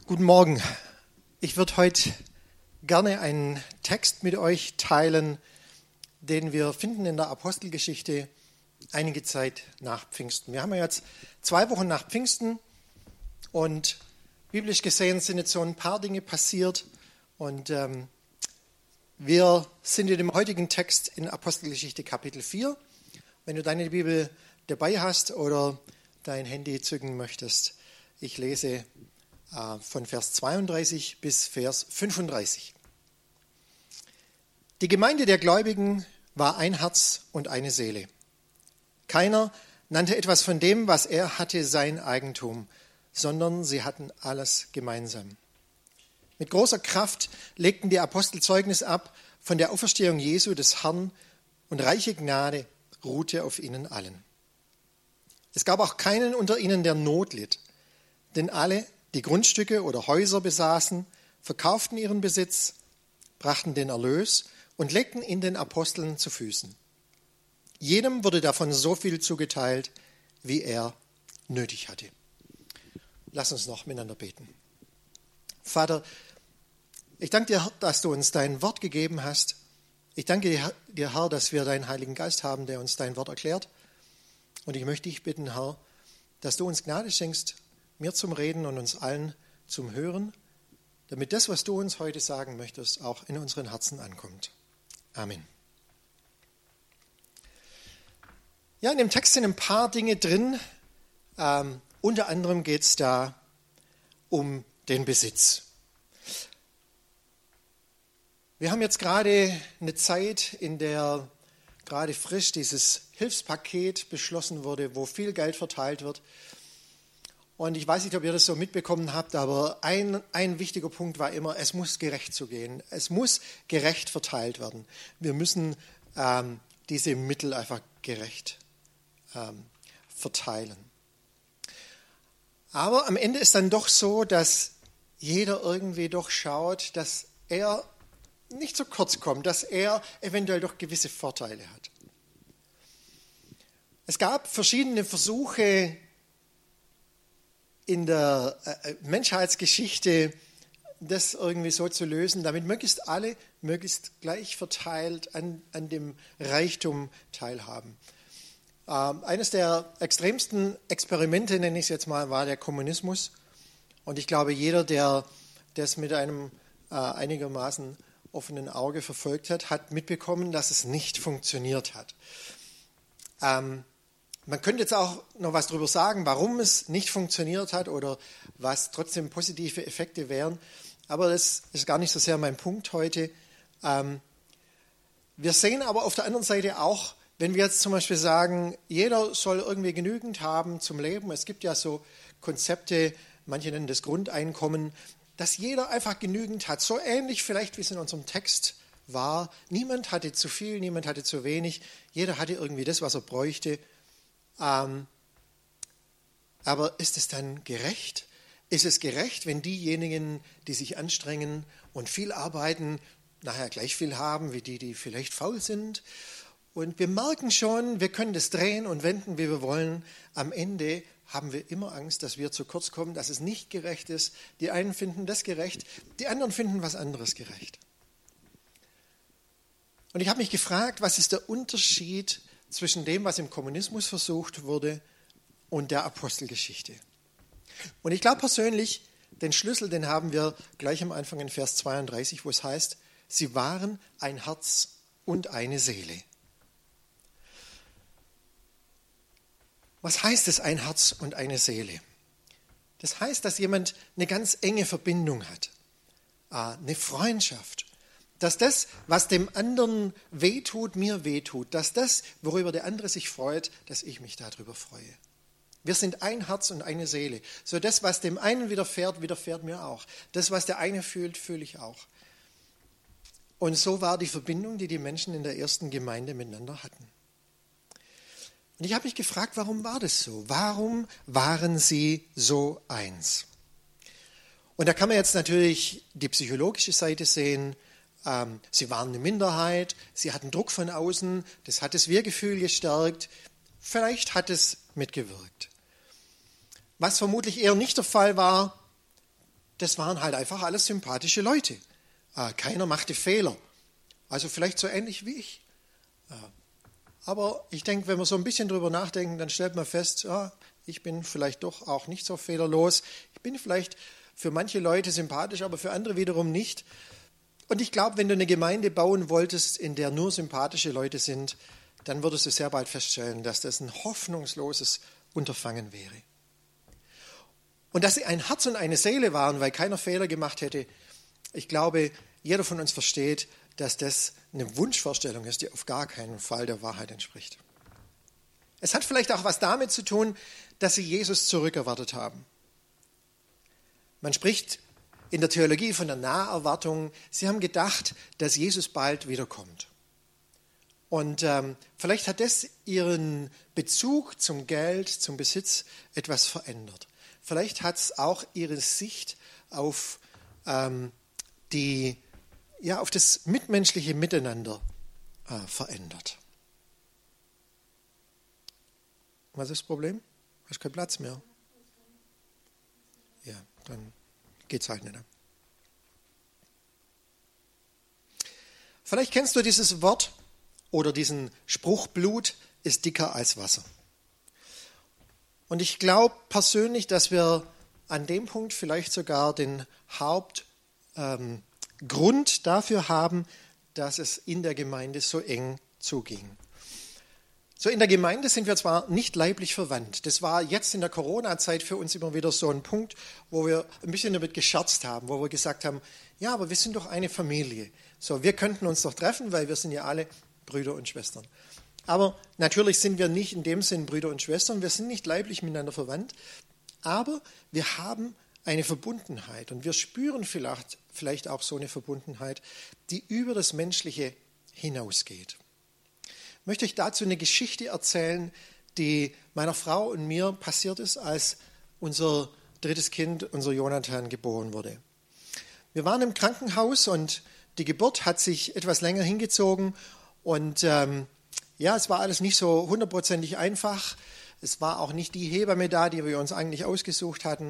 Guten Morgen. Ich würde heute gerne einen Text mit euch teilen, den wir finden in der Apostelgeschichte einige Zeit nach Pfingsten. Wir haben ja jetzt 2 Wochen nach Pfingsten und biblisch gesehen sind jetzt so ein paar Dinge passiert und wir sind in dem heutigen Text in Apostelgeschichte Kapitel 4. Wenn du deine Bibel dabei hast oder dein Handy zücken möchtest, ich lese von Vers 32 bis Vers 35. Die Gemeinde der Gläubigen war ein Herz und eine Seele. Keiner nannte etwas von dem, was er hatte, sein Eigentum, sondern sie hatten alles gemeinsam. Mit großer Kraft legten die Apostel Zeugnis ab von der Auferstehung Jesu des Herrn und reiche Gnade ruhte auf ihnen allen. Es gab auch keinen unter ihnen, der Not litt, denn alle, die Grundstücke oder Häuser besaßen, verkauften ihren Besitz, brachten den Erlös und legten ihn den Aposteln zu Füßen. Jedem wurde davon so viel zugeteilt, wie er nötig hatte. Lass uns noch miteinander beten. Vater, ich danke dir, dass du uns dein Wort gegeben hast. Ich danke dir, Herr, dass wir deinen Heiligen Geist haben, der uns dein Wort erklärt. Und ich möchte dich bitten, Herr, dass du uns Gnade schenkst, mir zum Reden und uns allen zum Hören, damit das, was du uns heute sagen möchtest, auch in unseren Herzen ankommt. Amen. Ja, in dem Text sind ein paar Dinge drin. Unter anderem geht es da um den Besitz. Wir haben jetzt gerade eine Zeit, in der gerade frisch dieses Hilfspaket beschlossen wurde, wo viel Geld verteilt wird. Und ich weiß nicht, ob ihr das so mitbekommen habt, aber ein wichtiger Punkt war immer, es muss gerecht zugehen. Es muss gerecht verteilt werden. Wir müssen diese Mittel einfach gerecht verteilen. Aber am Ende ist dann doch so, dass jeder irgendwie doch schaut, dass er nicht zu kurz kommt, dass er eventuell doch gewisse Vorteile hat. Es gab verschiedene Versuche in der Menschheitsgeschichte, das irgendwie so zu lösen, damit möglichst alle möglichst gleich verteilt an dem Reichtum teilhaben. Eines der extremsten Experimente, nenne ich es jetzt mal, war der Kommunismus. Und ich glaube, jeder, der das mit einem einigermaßen offenen Auge verfolgt hat, hat mitbekommen, dass es nicht funktioniert hat. Man könnte jetzt auch noch was darüber sagen, warum es nicht funktioniert hat oder was trotzdem positive Effekte wären. Aber das ist gar nicht so sehr mein Punkt heute. Wir sehen aber auf der anderen Seite auch, wenn wir jetzt zum Beispiel sagen, jeder soll irgendwie genügend haben zum Leben. Es gibt ja so Konzepte, manche nennen das Grundeinkommen, dass jeder einfach genügend hat. So ähnlich vielleicht, wie es in unserem Text war. Niemand hatte zu viel, niemand hatte zu wenig. Jeder hatte irgendwie das, was er bräuchte. Aber ist es dann gerecht? Ist es gerecht, wenn diejenigen, die sich anstrengen und viel arbeiten, nachher gleich viel haben wie die, die vielleicht faul sind? Und wir merken schon, wir können das drehen und wenden, wie wir wollen. Am Ende haben wir immer Angst, dass wir zu kurz kommen, dass es nicht gerecht ist. Die einen finden das gerecht, die anderen finden was anderes gerecht. Und ich habe mich gefragt, was ist der Unterschied zwischen dem, was im Kommunismus versucht wurde und der Apostelgeschichte. Und ich glaube persönlich, den Schlüssel, den haben wir gleich am Anfang in Vers 32, wo es heißt, sie waren ein Herz und eine Seele. Was heißt es, ein Herz und eine Seele? Das heißt, dass jemand eine ganz enge Verbindung hat, eine Freundschaft. Dass das, was dem anderen wehtut, mir wehtut. Dass das, worüber der andere sich freut, dass ich mich darüber freue. Wir sind ein Herz und eine Seele. So das, was dem einen widerfährt, widerfährt mir auch. Das, was der eine fühlt, fühle ich auch. Und so war die Verbindung, die die Menschen in der ersten Gemeinde miteinander hatten. Und ich habe mich gefragt, warum war das so? Warum waren sie so eins? Und da kann man jetzt natürlich die psychologische Seite sehen. Sie waren eine Minderheit, sie hatten Druck von außen, das hat das Wir-Gefühl gestärkt. Vielleicht hat es mitgewirkt. Was vermutlich eher nicht der Fall war, das waren halt einfach alles sympathische Leute. Keiner machte Fehler. Also vielleicht so ähnlich wie ich. Aber ich denke, wenn wir so ein bisschen drüber nachdenken, dann stellt man fest, ich bin vielleicht doch auch nicht so fehlerlos. Ich bin vielleicht für manche Leute sympathisch, aber für andere wiederum nicht. Und ich glaube, wenn du eine Gemeinde bauen wolltest, in der nur sympathische Leute sind, dann würdest du sehr bald feststellen, dass das ein hoffnungsloses Unterfangen wäre. Und dass sie ein Herz und eine Seele waren, weil keiner Fehler gemacht hätte, ich glaube, jeder von uns versteht, dass das eine Wunschvorstellung ist, die auf gar keinen Fall der Wahrheit entspricht. Es hat vielleicht auch was damit zu tun, dass sie Jesus zurückerwartet haben. Man spricht in der Theologie von der Naherwartung. Sie haben gedacht, dass Jesus bald wiederkommt. Und vielleicht hat das ihren Bezug zum Geld, zum Besitz etwas verändert. Vielleicht hat es auch ihre Sicht auf auf das mitmenschliche Miteinander verändert. Was ist das Problem? Hast keinen Platz mehr? Ja, dann geht's halt nicht. Vielleicht kennst du dieses Wort oder diesen Spruch, Blut ist dicker als Wasser. Und ich glaube persönlich, dass wir an dem Punkt vielleicht sogar den Hauptgrund dafür haben, dass es in der Gemeinde so eng zuging. So, in der Gemeinde sind wir zwar nicht leiblich verwandt. Das war jetzt in der Corona-Zeit für uns immer wieder so ein Punkt, wo wir ein bisschen damit gescherzt haben, wo wir gesagt haben, ja, aber wir sind doch eine Familie. So, wir könnten uns doch treffen, weil wir sind ja alle Brüder und Schwestern. Aber natürlich sind wir nicht in dem Sinn Brüder und Schwestern, wir sind nicht leiblich miteinander verwandt, aber wir haben eine Verbundenheit und wir spüren vielleicht auch so eine Verbundenheit, die über das Menschliche hinausgeht. Ich möchte euch dazu eine Geschichte erzählen, die meiner Frau und mir passiert ist, als unser drittes Kind, unser Jonathan, geboren wurde. Wir waren im Krankenhaus und die Geburt hat sich etwas länger hingezogen und es war alles nicht so hundertprozentig einfach. Es war auch nicht die Hebamme da, die wir uns eigentlich ausgesucht hatten.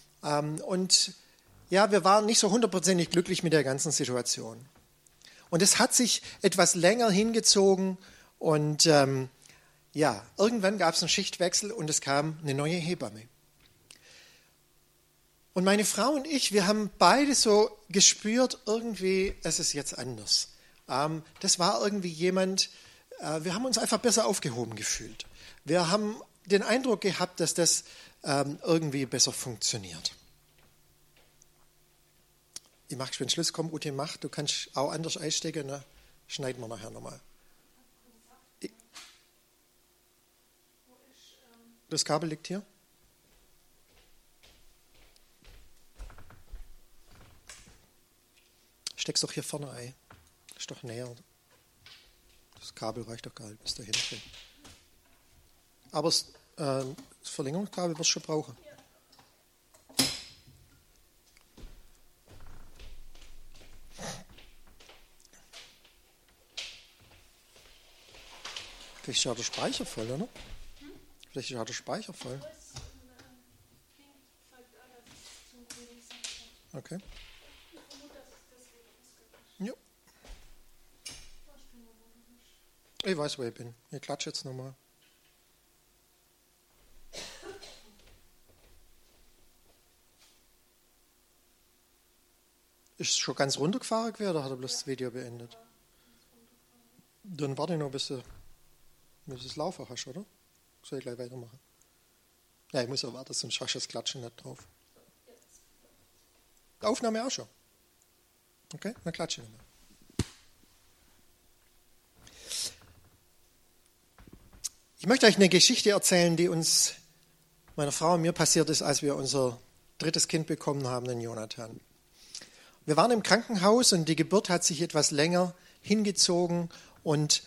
Wir waren nicht so hundertprozentig glücklich mit der ganzen Situation. Und es hat sich etwas länger hingezogen und irgendwann gab es einen Schichtwechsel und es kam eine neue Hebamme. Und meine Frau und ich, wir haben beide so gespürt, irgendwie, es ist jetzt anders. Das war irgendwie jemand, wir haben uns einfach besser aufgehoben gefühlt. Wir haben den Eindruck gehabt, dass das irgendwie besser funktioniert. Ich mache schon Schluss, komm, Ute, mach. Du kannst auch anders einstecken, ne? Schneiden wir nachher nochmal. Das Kabel liegt hier. Steck's doch hier vorne ein. Ist doch näher. Das Kabel reicht doch gar nicht bis dahin. Aber das Verlängerungskabel wirst du schon brauchen. Vielleicht ist ja der Speicher voll, oder? Vielleicht ist ja der Speicher voll. Okay. Ja. Ich weiß, wo ich bin. Ich klatsche jetzt nochmal. Ist es schon ganz runtergefahren gewesen oder hat er bloß das Video beendet? Dann warte ich noch, bis du es laufen hast, oder? Soll ich gleich weitermachen? Ja, ich muss ja warten, sonst hast du das Klatschen nicht drauf. Die Aufnahme auch schon. Okay, dann klatsche ich nochmal. Ich möchte euch eine Geschichte erzählen, die uns, meiner Frau und mir, passiert ist, als wir unser drittes Kind bekommen haben, den Jonathan. Wir waren im Krankenhaus und die Geburt hat sich etwas länger hingezogen und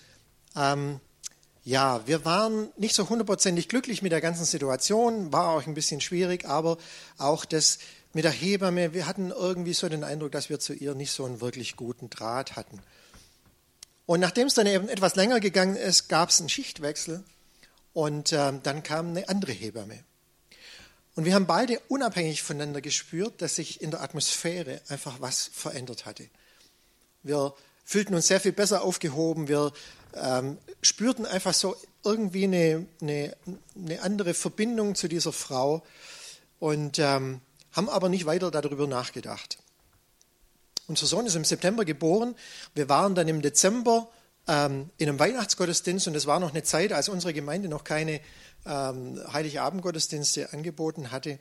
wir waren nicht so hundertprozentig glücklich mit der ganzen Situation, war auch ein bisschen schwierig, aber auch das mit der Hebamme, wir hatten irgendwie so den Eindruck, dass wir zu ihr nicht so einen wirklich guten Draht hatten. Und nachdem es dann eben etwas länger gegangen ist, gab es einen Schichtwechsel und dann kam eine andere Hebamme. Und wir haben beide unabhängig voneinander gespürt, dass sich in der Atmosphäre einfach was verändert hatte. Wir fühlten uns sehr viel besser aufgehoben. Wir spürten einfach so irgendwie eine andere Verbindung zu dieser Frau und haben aber nicht weiter darüber nachgedacht. Unser Sohn ist im September geboren. Wir waren dann im Dezember in einem Weihnachtsgottesdienst und es war noch eine Zeit, als unsere Gemeinde noch keine Heiligabendgottesdienste angeboten hatte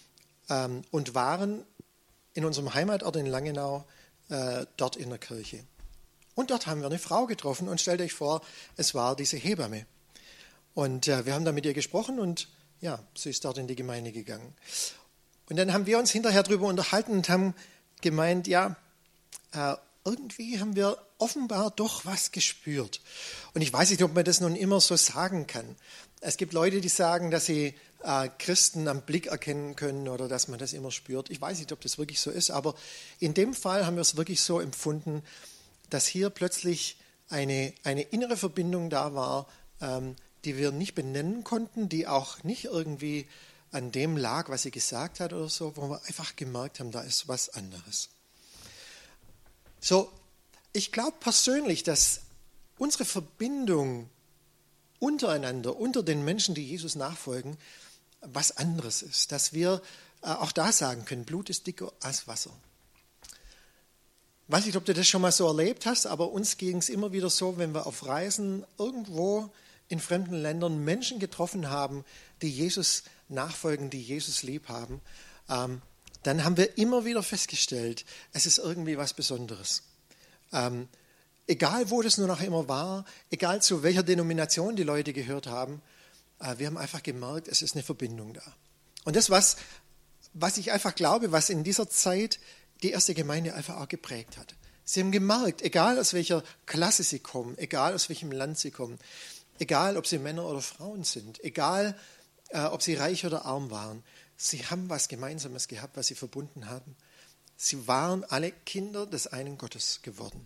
und waren in unserem Heimatort in Langenau dort in der Kirche. Und dort haben wir eine Frau getroffen und stellt euch vor, es war diese Hebamme. Und wir haben da mit ihr gesprochen und ja, sie ist dort in die Gemeinde gegangen. Und dann haben wir uns hinterher darüber unterhalten und haben gemeint, ja, irgendwie haben wir offenbar doch was gespürt. Und ich weiß nicht, ob man das nun immer so sagen kann. Es gibt Leute, die sagen, dass sie Christen am Blick erkennen können oder dass man das immer spürt. Ich weiß nicht, ob das wirklich so ist, aber in dem Fall haben wir es wirklich so empfunden, dass hier plötzlich eine innere Verbindung da war, die wir nicht benennen konnten, die auch nicht irgendwie an dem lag, was sie gesagt hat oder so, wo wir einfach gemerkt haben, da ist was anderes. So, ich glaube persönlich, dass unsere Verbindung untereinander, unter den Menschen, die Jesus nachfolgen, was anderes ist. Dass wir auch da sagen können, Blut ist dicker als Wasser. Ich weiß nicht, ob du das schon mal so erlebt hast, aber uns ging es immer wieder so, wenn wir auf Reisen irgendwo in fremden Ländern Menschen getroffen haben, die Jesus nachfolgen, die Jesus lieb haben, dann haben wir immer wieder festgestellt, es ist irgendwie was Besonderes. Egal, wo das nur noch immer war, egal zu welcher Denomination die Leute gehört haben, wir haben einfach gemerkt, es ist eine Verbindung da. Und das, was ich einfach glaube, was in dieser Zeit die erste Gemeinde einfach auch geprägt hat. Sie haben gemerkt, egal aus welcher Klasse sie kommen, egal aus welchem Land sie kommen, egal ob sie Männer oder Frauen sind, egal ob sie reich oder arm waren, sie haben was Gemeinsames gehabt, was sie verbunden haben. Sie waren alle Kinder des einen Gottes geworden.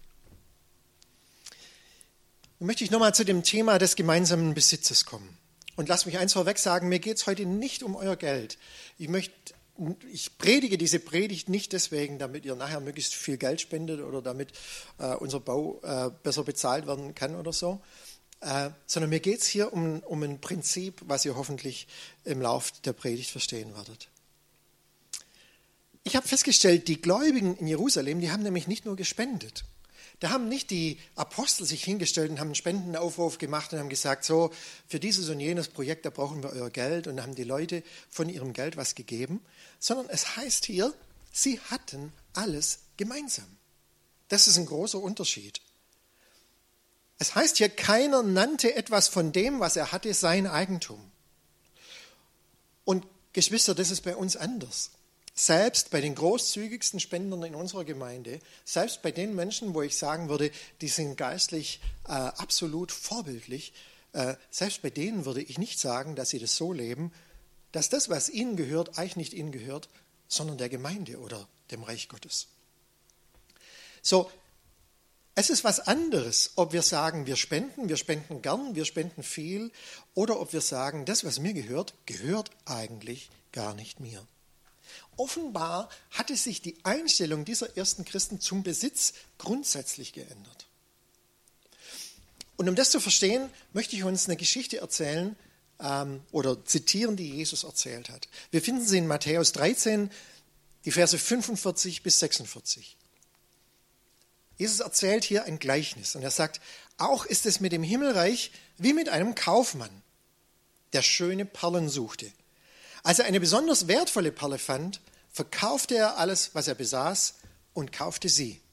Nun möchte ich nochmal zu dem Thema des gemeinsamen Besitzes kommen. Und lasst mich eins vorweg sagen, mir geht es heute nicht um euer Geld. Ich predige diese Predigt nicht deswegen, damit ihr nachher möglichst viel Geld spendet oder damit unser Bau besser bezahlt werden kann oder so, sondern mir geht es hier um ein Prinzip, was ihr hoffentlich im Lauf der Predigt verstehen werdet. Ich habe festgestellt, die Gläubigen in Jerusalem, die haben nämlich nicht nur gespendet. Da haben nicht die Apostel sich hingestellt und haben einen Spendenaufruf gemacht und haben gesagt, so, für dieses und jenes Projekt, da brauchen wir euer Geld, und haben die Leute von ihrem Geld was gegeben, sondern es heißt hier, sie hatten alles gemeinsam. Das ist ein großer Unterschied. Es heißt hier, keiner nannte etwas von dem, was er hatte, sein Eigentum. Und Geschwister, das ist bei uns anders. Selbst bei den großzügigsten Spendern in unserer Gemeinde, selbst bei den Menschen, wo ich sagen würde, die sind geistlich absolut vorbildlich, selbst bei denen würde ich nicht sagen, dass sie das so leben, dass das, was ihnen gehört, eigentlich nicht ihnen gehört, sondern der Gemeinde oder dem Reich Gottes. So, es ist was anderes, ob wir sagen, wir spenden gern, wir spenden viel, oder ob wir sagen, das, was mir gehört, gehört eigentlich gar nicht mir. Offenbar hatte sich die Einstellung dieser ersten Christen zum Besitz grundsätzlich geändert. Und um das zu verstehen, möchte ich uns eine Geschichte erzählen oder zitieren, die Jesus erzählt hat. Wir finden sie in Matthäus 13, die Verse 45 bis 46. Jesus erzählt hier ein Gleichnis und er sagt, auch ist es mit dem Himmelreich wie mit einem Kaufmann, der schöne Perlen suchte. Als er eine besonders wertvolle Perle fand, verkaufte er alles, was er besaß, und kaufte sie.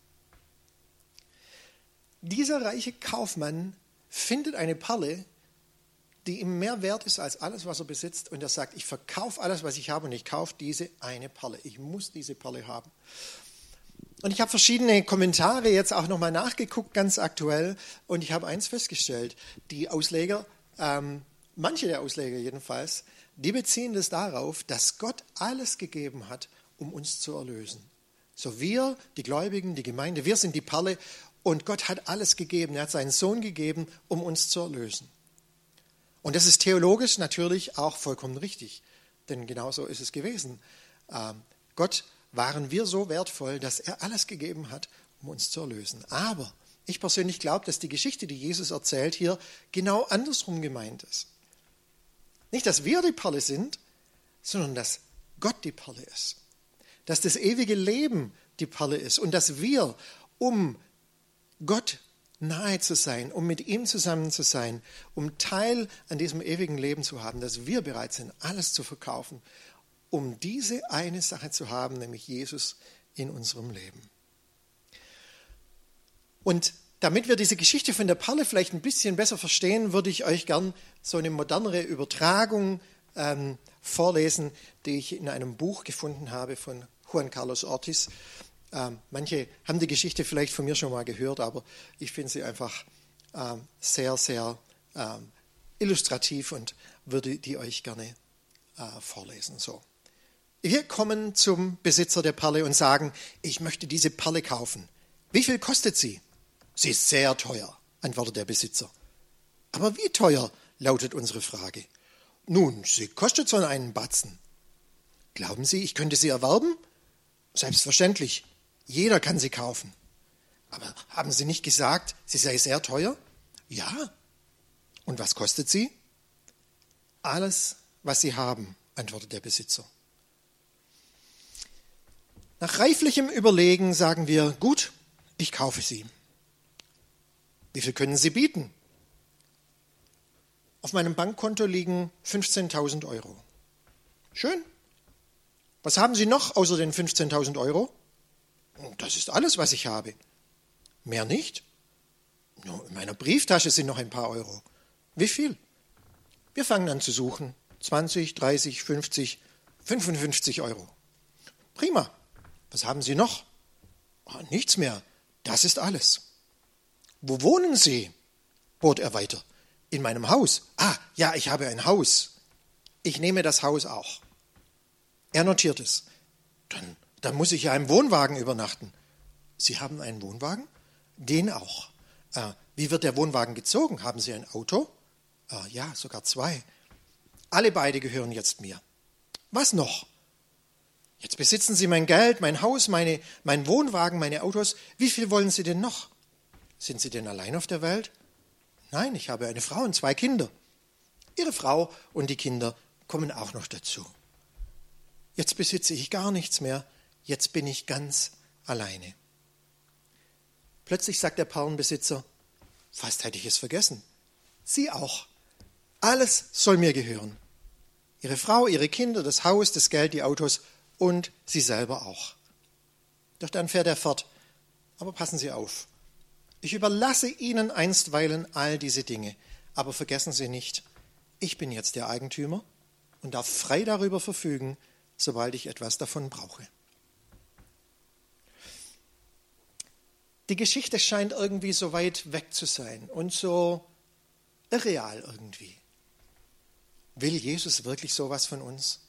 Dieser reiche Kaufmann findet eine Perle, die ihm mehr wert ist als alles, was er besitzt, und er sagt, ich verkaufe alles, was ich habe, und ich kaufe diese eine Perle. Ich muss diese Perle haben. Und ich habe verschiedene Kommentare jetzt auch nochmal nachgeguckt, ganz aktuell, und ich habe eins festgestellt, die Ausleger, manche der Ausleger jedenfalls, die beziehen das darauf, dass Gott alles gegeben hat, um uns zu erlösen. So wir, die Gläubigen, die Gemeinde, wir sind die Perle und Gott hat alles gegeben. Er hat seinen Sohn gegeben, um uns zu erlösen. Und das ist theologisch natürlich auch vollkommen richtig. Denn genau so ist es gewesen. Gott waren wir so wertvoll, dass er alles gegeben hat, um uns zu erlösen. Aber ich persönlich glaube, dass die Geschichte, die Jesus erzählt, hier genau andersrum gemeint ist. Nicht, dass wir die Perle sind, sondern dass Gott die Perle ist. Dass das ewige Leben die Perle ist und dass wir, um Gott nahe zu sein, um mit ihm zusammen zu sein, um Teil an diesem ewigen Leben zu haben, dass wir bereit sind, alles zu verkaufen, um diese eine Sache zu haben, nämlich Jesus in unserem Leben. Und damit wir diese Geschichte von der Perle vielleicht ein bisschen besser verstehen, würde ich euch gern so eine modernere Übertragung vorlesen, die ich in einem Buch gefunden habe von Juan Carlos Ortiz. Manche haben die Geschichte vielleicht von mir schon mal gehört, aber ich finde sie einfach sehr, sehr illustrativ und würde die euch gerne vorlesen. So. Wir kommen zum Besitzer der Perle und sagen, ich möchte diese Perle kaufen. Wie viel kostet sie? Sie ist sehr teuer, antwortet der Besitzer. Aber wie teuer, lautet unsere Frage. Nun, sie kostet so einen Batzen. Glauben Sie, ich könnte sie erwerben? Selbstverständlich. Jeder kann sie kaufen. Aber haben Sie nicht gesagt, sie sei sehr teuer? Ja. Und was kostet sie? Alles, was Sie haben, antwortet der Besitzer. Nach reiflichem Überlegen sagen wir, gut, ich kaufe sie. Wie viel können Sie bieten? Auf meinem Bankkonto liegen 15.000 Euro. Schön. Was haben Sie noch außer den 15.000 Euro? Das ist alles, was ich habe. Mehr nicht? In meiner Brieftasche sind noch ein paar Euro. Wie viel? Wir fangen an zu suchen. 20, 30, 50, 55 Euro. Prima. Was haben Sie noch? Nichts mehr. Das ist alles. Wo wohnen Sie? Bot er weiter. In meinem Haus. Ja, ich habe ein Haus. Ich nehme das Haus auch. Er notiert es. Dann muss ich ja im Wohnwagen übernachten. Sie haben einen Wohnwagen? Den auch. Wie wird der Wohnwagen gezogen? Haben Sie ein Auto? Ja, sogar 2. Alle beide gehören jetzt mir. Was noch? Jetzt besitzen Sie mein Geld, mein Haus, mein Wohnwagen, meine Autos. Wie viel wollen Sie denn noch? Sind Sie denn allein auf der Welt? Nein, ich habe eine Frau und 2 Kinder. Ihre Frau und die Kinder kommen auch noch dazu. Jetzt besitze ich gar nichts mehr. Jetzt bin ich ganz alleine. Plötzlich sagt der Perlenbesitzer, fast hätte ich es vergessen. Sie auch. Alles soll mir gehören. Ihre Frau, ihre Kinder, das Haus, das Geld, die Autos und Sie selber auch. Doch dann fährt er fort. Aber passen Sie auf. Ich überlasse Ihnen einstweilen all diese Dinge. Aber vergessen Sie nicht, ich bin jetzt der Eigentümer und darf frei darüber verfügen, sobald ich etwas davon brauche. Die Geschichte scheint irgendwie so weit weg zu sein und so irreal irgendwie. Will Jesus wirklich sowas von uns?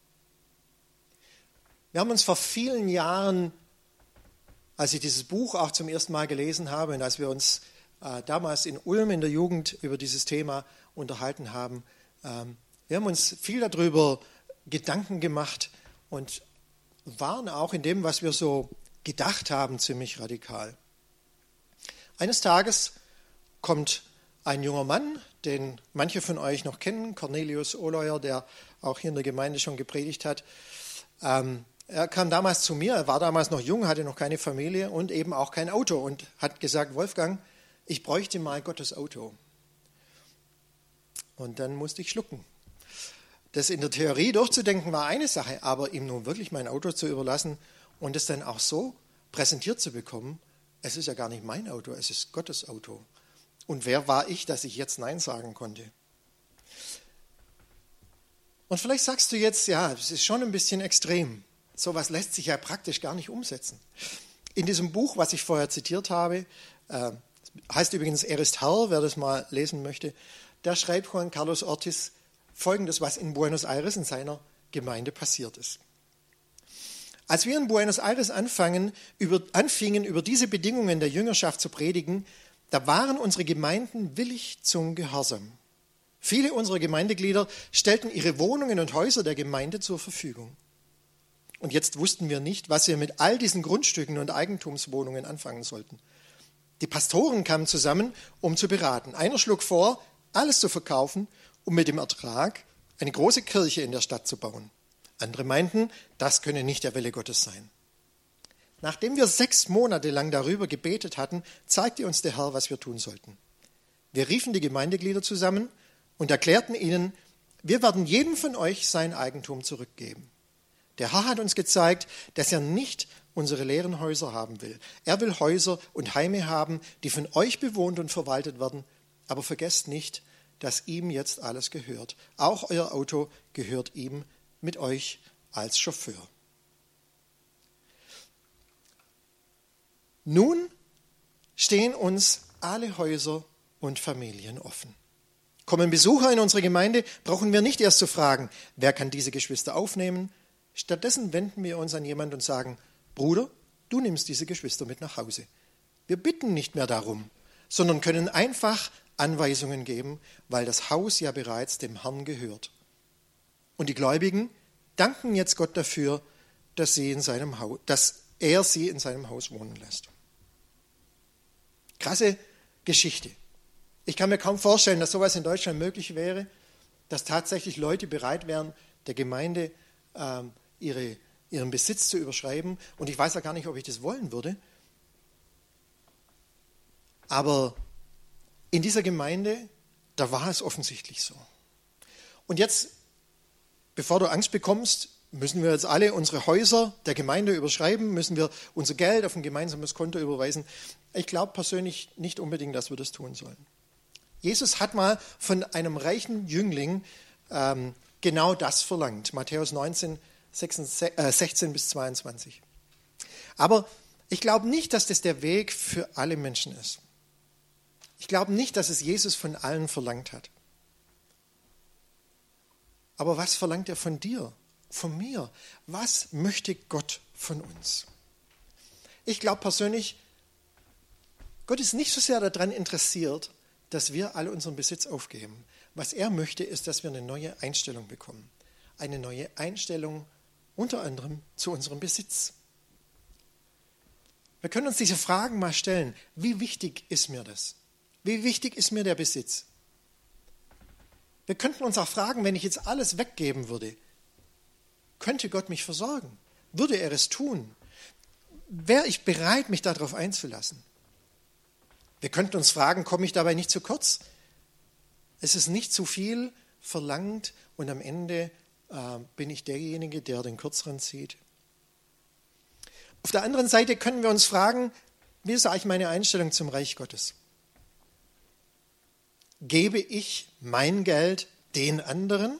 Wir haben uns vor vielen Jahren, als ich dieses Buch auch zum ersten Mal gelesen habe und als wir uns damals in Ulm in der Jugend über dieses Thema unterhalten haben, wir haben uns viel darüber Gedanken gemacht und waren auch in dem, was wir so gedacht haben, ziemlich radikal. Eines Tages kommt ein junger Mann, den manche von euch noch kennen, Cornelius Ohleuer, der auch hier in der Gemeinde schon gepredigt hat. Er kam damals zu mir, er war damals noch jung, hatte noch keine Familie und eben auch kein Auto und hat gesagt, Wolfgang, ich bräuchte mal Gottes Auto. Und dann musste ich schlucken. Das in der Theorie durchzudenken war eine Sache, aber ihm nun wirklich mein Auto zu überlassen und es dann auch so präsentiert zu bekommen, es ist ja gar nicht mein Auto, es ist Gottes Auto. Und wer war ich, dass ich jetzt Nein sagen konnte? Und vielleicht sagst du jetzt, ja, es ist schon ein bisschen extrem. Sowas lässt sich ja praktisch gar nicht umsetzen. In diesem Buch, was ich vorher zitiert habe, heißt übrigens Er ist Herr, wer das mal lesen möchte, da schreibt Juan Carlos Ortiz Folgendes, was in Buenos Aires in seiner Gemeinde passiert ist. Als wir in Buenos Aires anfingen, über diese Bedingungen der Jüngerschaft zu predigen, da waren unsere Gemeinden willig zum Gehorsam. Viele unserer Gemeindeglieder stellten ihre Wohnungen und Häuser der Gemeinde zur Verfügung. Und jetzt wussten wir nicht, was wir mit all diesen Grundstücken und Eigentumswohnungen anfangen sollten. Die Pastoren kamen zusammen, um zu beraten. Einer schlug vor, alles zu verkaufen, um mit dem Ertrag eine große Kirche in der Stadt zu bauen. Andere meinten, das könne nicht der Wille Gottes sein. Nachdem wir 6 Monate lang darüber gebetet hatten, zeigte uns der Herr, was wir tun sollten. Wir riefen die Gemeindeglieder zusammen und erklärten ihnen, wir werden jedem von euch sein Eigentum zurückgeben. Der Herr hat uns gezeigt, dass er nicht unsere leeren Häuser haben will. Er will Häuser und Heime haben, die von euch bewohnt und verwaltet werden. Aber vergesst nicht, dass ihm jetzt alles gehört. Auch euer Auto gehört ihm mit euch als Chauffeur. Nun stehen uns alle Häuser und Familien offen. Kommen Besucher in unsere Gemeinde, brauchen wir nicht erst zu fragen, wer kann diese Geschwister aufnehmen. Stattdessen wenden wir uns an jemanden und sagen, Bruder, du nimmst diese Geschwister mit nach Hause. Wir bitten nicht mehr darum, sondern können einfach Anweisungen geben, weil das Haus ja bereits dem Herrn gehört. Und die Gläubigen danken jetzt Gott dafür, dass er sie in seinem Haus wohnen lässt. Krasse Geschichte. Ich kann mir kaum vorstellen, dass sowas in Deutschland möglich wäre, dass tatsächlich Leute bereit wären, der Gemeinde ihren Besitz zu überschreiben. Und ich weiß ja gar nicht, ob ich das wollen würde. Aber in dieser Gemeinde, da war es offensichtlich so. Und jetzt, bevor du Angst bekommst, müssen wir jetzt alle unsere Häuser der Gemeinde überschreiben, müssen wir unser Geld auf ein gemeinsames Konto überweisen. Ich glaube persönlich nicht unbedingt, dass wir das tun sollen. Jesus hat mal von einem reichen Jüngling genau das verlangt. Matthäus 19, 16 bis 22. Aber ich glaube nicht, dass das der Weg für alle Menschen ist. Ich glaube nicht, dass es Jesus von allen verlangt hat. Aber was verlangt er von dir, von mir? Was möchte Gott von uns? Ich glaube persönlich, Gott ist nicht so sehr daran interessiert, dass wir alle unseren Besitz aufgeben. Was er möchte, ist, dass wir eine neue Einstellung bekommen. Eine neue Einstellung unter anderem zu unserem Besitz. Wir können uns diese Fragen mal stellen. Wie wichtig ist mir das? Wie wichtig ist mir der Besitz? Wir könnten uns auch fragen, wenn ich jetzt alles weggeben würde, könnte Gott mich versorgen? Würde er es tun? Wäre ich bereit, mich darauf einzulassen? Wir könnten uns fragen, komme ich dabei nicht zu kurz? Es ist nicht zu viel verlangt und am Ende bin ich derjenige, der den Kürzeren zieht. Auf der anderen Seite können wir uns fragen, wie ist eigentlich meine Einstellung zum Reich Gottes? Gebe ich mein Geld den anderen?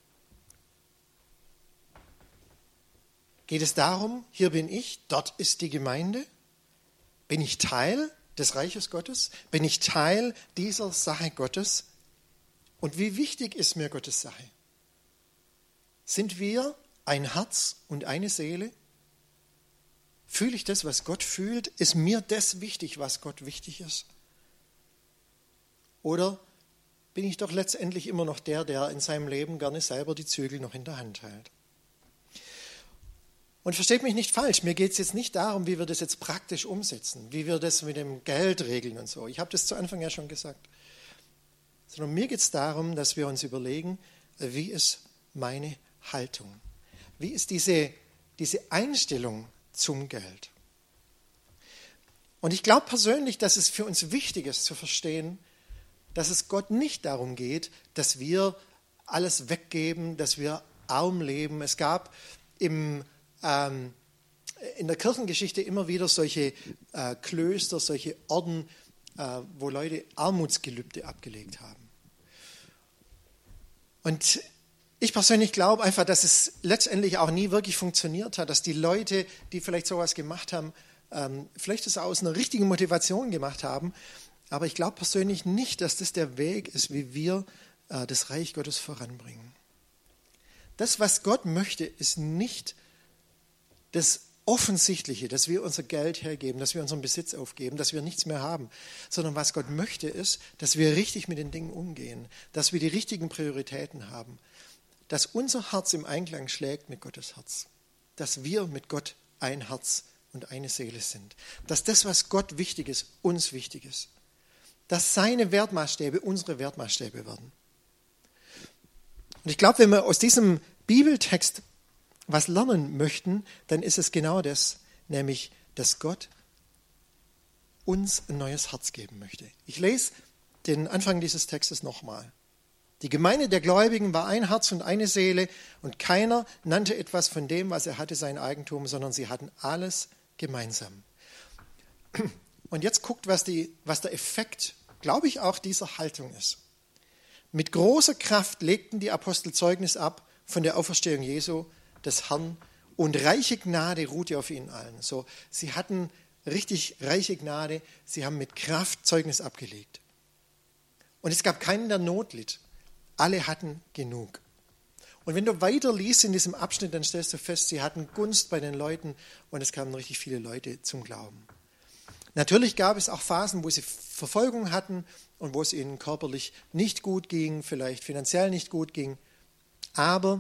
Geht es darum, hier bin ich, dort ist die Gemeinde? Bin ich Teil des Reiches Gottes? Bin ich Teil dieser Sache Gottes? Und wie wichtig ist mir Gottes Sache? Sind wir ein Herz und eine Seele? Fühle ich das, was Gott fühlt? Ist mir das wichtig, was Gott wichtig ist? Oder bin ich doch letztendlich immer noch der in seinem Leben gerne selber die Zügel noch in der Hand hält? Und versteht mich nicht falsch, mir geht es jetzt nicht darum, wie wir das jetzt praktisch umsetzen, wie wir das mit dem Geld regeln und so. Ich habe das zu Anfang ja schon gesagt. Sondern mir geht es darum, dass wir uns überlegen, wie ist meine Haltung? Wie ist diese Einstellung zum Geld? Und ich glaube persönlich, dass es für uns wichtig ist zu verstehen, dass es Gott nicht darum geht, dass wir alles weggeben, dass wir arm leben. Es gab in der Kirchengeschichte immer wieder solche Klöster, solche Orden, wo Leute Armutsgelübde abgelegt haben. Und ich persönlich glaube einfach, dass es letztendlich auch nie wirklich funktioniert hat, dass die Leute, die vielleicht sowas gemacht haben, vielleicht das aus einer richtigen Motivation gemacht haben, aber ich glaube persönlich nicht, dass das der Weg ist, wie wir das Reich Gottes voranbringen. Das, was Gott möchte, ist nicht das Offensichtliche, dass wir unser Geld hergeben, dass wir unseren Besitz aufgeben, dass wir nichts mehr haben, sondern was Gott möchte ist, dass wir richtig mit den Dingen umgehen, dass wir die richtigen Prioritäten haben, dass unser Herz im Einklang schlägt mit Gottes Herz, dass wir mit Gott ein Herz und eine Seele sind, dass das, was Gott wichtig ist, uns wichtig ist, dass seine Wertmaßstäbe unsere Wertmaßstäbe werden. Und ich glaube, wenn wir aus diesem Bibeltext was lernen möchten, dann ist es genau das, nämlich, dass Gott uns ein neues Herz geben möchte. Ich lese den Anfang dieses Textes nochmal. Die Gemeinde der Gläubigen war ein Herz und eine Seele und keiner nannte etwas von dem, was er hatte, sein Eigentum, sondern sie hatten alles gemeinsam. Und jetzt guckt, was der Effekt, glaube ich, auch dieser Haltung ist. Mit großer Kraft legten die Apostel Zeugnis ab von der Auferstehung Jesu, des Herrn, und reiche Gnade ruhte auf ihnen allen. So, sie hatten richtig reiche Gnade, sie haben mit Kraft Zeugnis abgelegt. Und es gab keinen, der Not litt. Alle hatten genug. Und wenn du weiter liest in diesem Abschnitt, dann stellst du fest, sie hatten Gunst bei den Leuten und es kamen richtig viele Leute zum Glauben. Natürlich gab es auch Phasen, wo sie Verfolgung hatten und wo es ihnen körperlich nicht gut ging, vielleicht finanziell nicht gut ging. Aber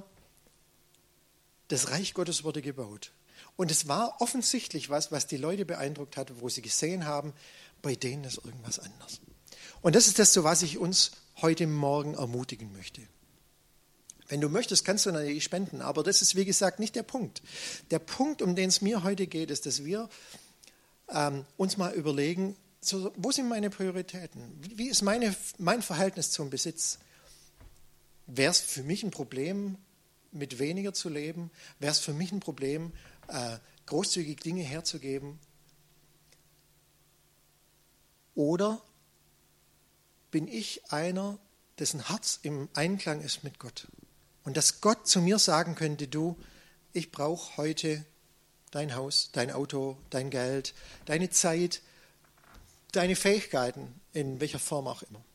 das Reich Gottes wurde gebaut. Und es war offensichtlich was die Leute beeindruckt hat, wo sie gesehen haben, bei denen ist irgendwas anders. Und das ist das, zu was ich uns heute Morgen ermutigen möchte. Wenn du möchtest, kannst du natürlich spenden, aber das ist, wie gesagt, nicht der Punkt. Der Punkt, um den es mir heute geht, ist, dass wir uns mal überlegen, wo sind meine Prioritäten? Wie ist mein Verhältnis zum Besitz? Wäre es für mich ein Problem, mit weniger zu leben? Wäre es für mich ein Problem, großzügig Dinge herzugeben? Oder bin ich einer, dessen Herz im Einklang ist mit Gott? Und dass Gott zu mir sagen könnte, du, ich brauche heute dein Haus, dein Auto, dein Geld, deine Zeit, deine Fähigkeiten, in welcher Form auch immer.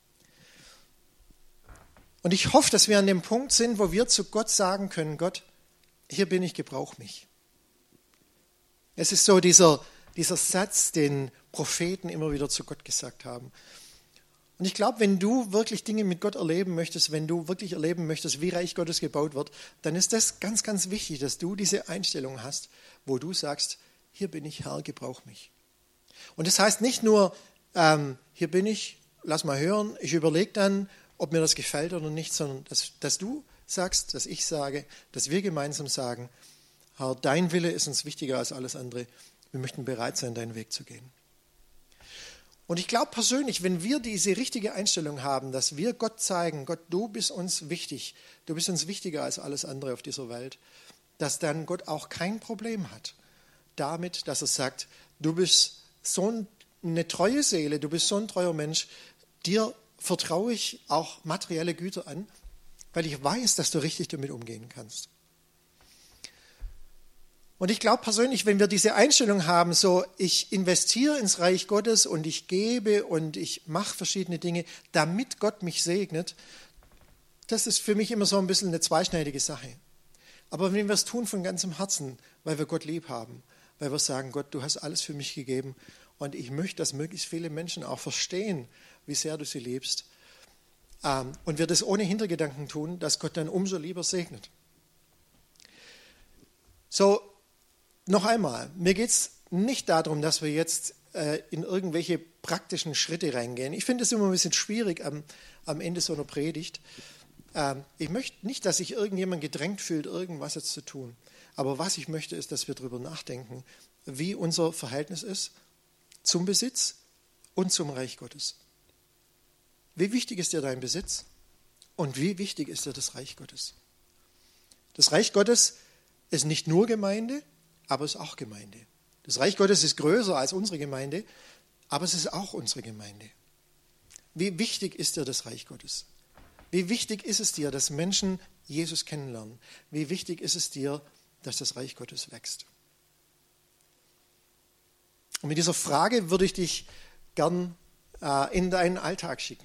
Und ich hoffe, dass wir an dem Punkt sind, wo wir zu Gott sagen können, Gott, hier bin ich, gebrauch mich. Es ist so dieser Satz, den Propheten immer wieder zu Gott gesagt haben. Und ich glaube, wenn du wirklich Dinge mit Gott erleben möchtest, wenn du wirklich erleben möchtest, wie Reich Gottes gebaut wird, dann ist das ganz, ganz wichtig, dass du diese Einstellung hast, wo du sagst, hier bin ich, Herr, gebrauch mich. Und das heißt nicht nur, hier bin ich, lass mal hören, ich überlege dann, ob mir das gefällt oder nicht, sondern dass du sagst, dass ich sage, dass wir gemeinsam sagen, Herr, dein Wille ist uns wichtiger als alles andere. Wir möchten bereit sein, deinen Weg zu gehen. Und ich glaube persönlich, wenn wir diese richtige Einstellung haben, dass wir Gott zeigen, Gott, du bist uns wichtig, du bist uns wichtiger als alles andere auf dieser Welt, dass dann Gott auch kein Problem hat damit, dass er sagt, du bist so eine treue Seele, du bist so ein treuer Mensch, dir vertraue ich auch materielle Güter an, weil ich weiß, dass du richtig damit umgehen kannst. Und ich glaube persönlich, wenn wir diese Einstellung haben, so ich investiere ins Reich Gottes und ich gebe und ich mache verschiedene Dinge, damit Gott mich segnet, das ist für mich immer so ein bisschen eine zweischneidige Sache. Aber wenn wir es tun von ganzem Herzen, weil wir Gott lieb haben, weil wir sagen, Gott, du hast alles für mich gegeben und ich möchte, dass möglichst viele Menschen auch verstehen, wie sehr du sie liebst. Und wir das ohne Hintergedanken tun, dass Gott dann umso lieber segnet. So, noch einmal, mir geht es nicht darum, dass wir jetzt in irgendwelche praktischen Schritte reingehen. Ich finde es immer ein bisschen schwierig am Ende so einer Predigt. Ich möchte nicht, dass sich irgendjemand gedrängt fühlt, irgendwas jetzt zu tun. Aber was ich möchte, ist, dass wir darüber nachdenken, wie unser Verhältnis ist zum Besitz und zum Reich Gottes. Wie wichtig ist dir dein Besitz und wie wichtig ist dir das Reich Gottes? Das Reich Gottes ist nicht nur Gemeinde, aber es ist auch Gemeinde. Das Reich Gottes ist größer als unsere Gemeinde, aber es ist auch unsere Gemeinde. Wie wichtig ist dir das Reich Gottes? Wie wichtig ist es dir, dass Menschen Jesus kennenlernen? Wie wichtig ist es dir, dass das Reich Gottes wächst? Und mit dieser Frage würde ich dich gern in deinen Alltag schicken.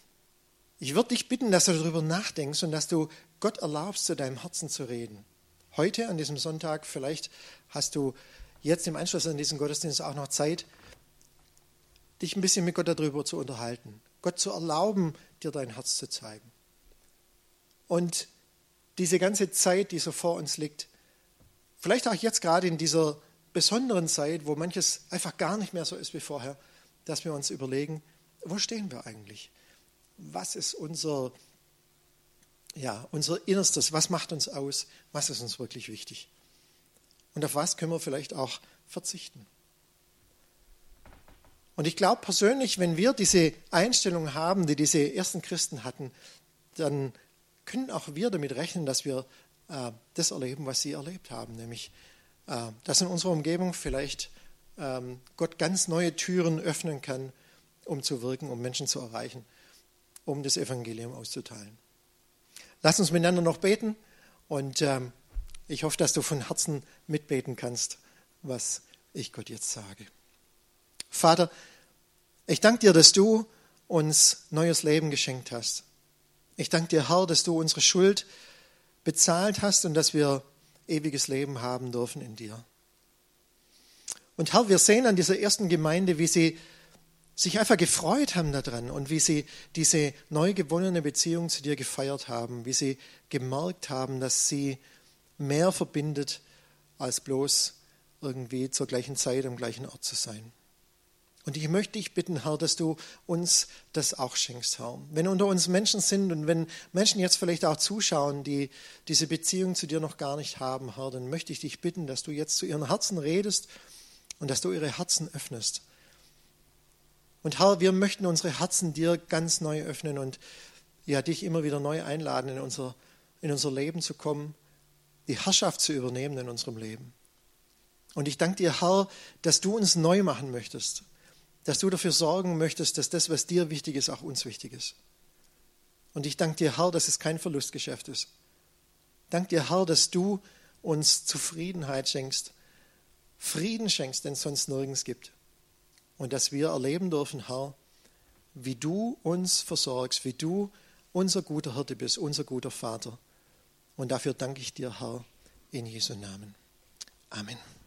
Ich würde dich bitten, dass du darüber nachdenkst und dass du Gott erlaubst, zu deinem Herzen zu reden. heute an diesem Sonntag, vielleicht hast du jetzt im Anschluss an diesen Gottesdienst auch noch Zeit, dich ein bisschen mit Gott darüber zu unterhalten, Gott zu erlauben, dir dein Herz zu zeigen. Und diese ganze Zeit, die so vor uns liegt, vielleicht auch jetzt gerade in dieser besonderen Zeit, wo manches einfach gar nicht mehr so ist wie vorher, dass wir uns überlegen, wo stehen wir eigentlich? Was ist unser Innerstes? Was macht uns aus? Was ist uns wirklich wichtig? Und auf was können wir vielleicht auch verzichten? Und ich glaube persönlich, wenn wir diese Einstellung haben, die diese ersten Christen hatten, dann können auch wir damit rechnen, dass wir das erleben, was sie erlebt haben, nämlich dass in unserer Umgebung vielleicht Gott ganz neue Türen öffnen kann, um zu wirken, um Menschen zu erreichen, um das Evangelium auszuteilen. Lass uns miteinander noch beten und ich hoffe, dass du von Herzen mitbeten kannst, was ich Gott jetzt sage. Vater, ich danke dir, dass du uns neues Leben geschenkt hast. Ich danke dir, Herr, dass du unsere Schuld bezahlt hast und dass wir ewiges Leben haben dürfen in dir. Und Herr, wir sehen an dieser ersten Gemeinde, wie sie sich einfach gefreut haben daran und wie sie diese neu gewonnene Beziehung zu dir gefeiert haben, wie sie gemerkt haben, dass sie mehr verbindet, als bloß irgendwie zur gleichen Zeit am gleichen Ort zu sein. Und ich möchte dich bitten, Herr, dass du uns das auch schenkst, Herr. Wenn unter uns Menschen sind und wenn Menschen jetzt vielleicht auch zuschauen, die diese Beziehung zu dir noch gar nicht haben, Herr, dann möchte ich dich bitten, dass du jetzt zu ihren Herzen redest und dass du ihre Herzen öffnest. Und Herr, wir möchten unsere Herzen dir ganz neu öffnen und dich immer wieder neu einladen, in unser Leben zu kommen, die Herrschaft zu übernehmen in unserem Leben. Und ich danke dir, Herr, dass du uns neu machen möchtest, dass du dafür sorgen möchtest, dass das, was dir wichtig ist, auch uns wichtig ist. Und ich danke dir, Herr, dass es kein Verlustgeschäft ist. Danke dir, Herr, dass du uns Zufriedenheit schenkst, Frieden schenkst, den es sonst nirgends gibt. Und dass wir erleben dürfen, Herr, wie du uns versorgst, wie du unser guter Hirte bist, unser guter Vater. Und dafür danke ich dir, Herr, in Jesu Namen. Amen.